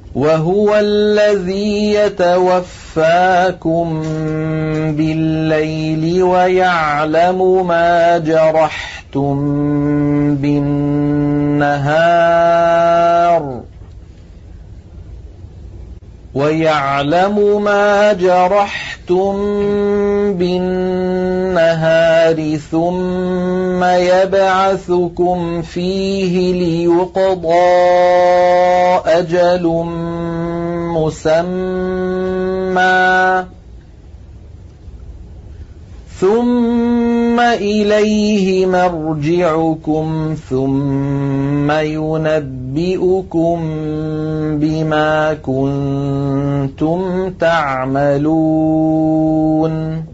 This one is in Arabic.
وهو الذي يتوفاكم بالليل ويعلم ما جرحتم بالنهار ثم يبعثكم فيه ليقضى أجل مسمى ثم إليه مرجعكم ثم ينبئكم بما كنتم تعملون